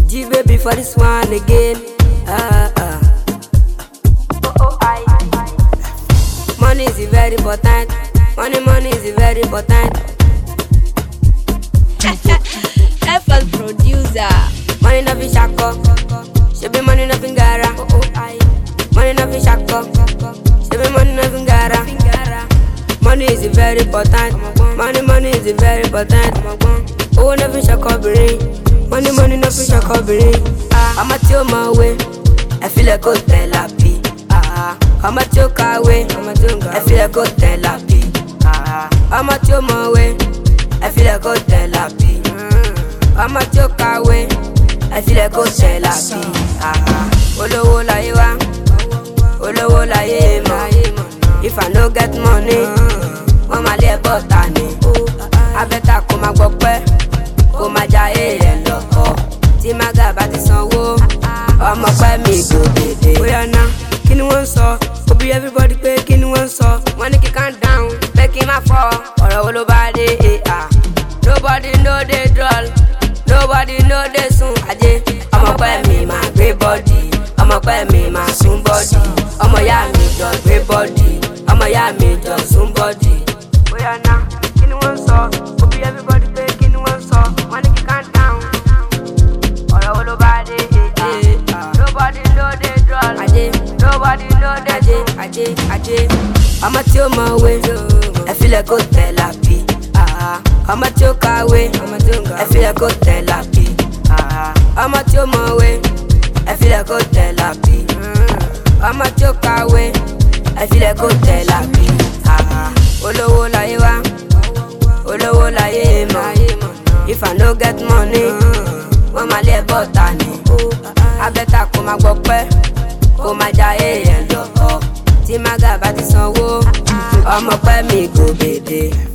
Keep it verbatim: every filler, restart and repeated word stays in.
G baby for this one again. Ah ah. Oh oh I. Money is very important. Money money is very important. F L producer. Money no fi shako. Shebi money no fi ngara. Oh oh I. Money no fi shako. Shebi money no fi ngara. Money is very important. Money money is very important. Oh no fi shako brain. Money, money, no fish or covering. Ah, I'm at your my way. I feel like go tell happy. Ah, I'm at your car way. I feel like go tell happy. Ah, I'm at your my way. I feel like go tell happy. I'm at your car way. I feel like go tell happy. Ah, olowo la yewa, olowo la yema. If I no get money, mama le botani. I better come and go pay. Kó má jayé ẹ lọ́kọ̀ tí mága bá ti sanwó ọmọ pẹ́ mi go dédé. Bóyá ná kí ni wọ́n ń sọ òbí everybody pé kí ni wọ́n ń sọ wọ́n ní kí calm down pé kí n má fọ́ ọ̀rọ̀ wo ló bá dé èèyà. Nobody know dey dull, nobody know dey sùn ajé ọmọ pẹ́ mi máa gbé bọ́dì ọmọ pẹ́ mi máa sún bọ́dì ọmọ ìyá mi jọ gbé bọ́dì ọmọ ìyá mi jọ sún bọ́dì. Bóyá ná kí ni wọ́n ń sọ òbí everybody pé kí ni wọ́n ń sọ wọ́n ní kí calm down ọ̀rọ̀ wo ló bá dé èèyà. Nobody know dey dull ajé nobody know dey ajé ajé ajé ọmọ tí ó mọ̀wé ẹ filẹ̀ kó tẹ̀ lápì ọmọ tí ó kàwé ẹ filẹ̀ kó tẹ̀ lápì ọmọ tí ó mọ̀wé ẹ filẹ̀ kó tẹ̀ lápì ọmọ tí ó kàwé ẹ filẹ̀ kó tẹ̀ lápì. Olówó láyé wá olówó láyé mọ̀ if I no get money wọ́n máa lé bọ́ta ni. Abẹ́ta kó máa gbọ́ pẹ́ kó máa jayé ẹ̀ lọ́kọ̀ tí mága bá ti sanwó ọmọ pẹ́ mi go bèbè.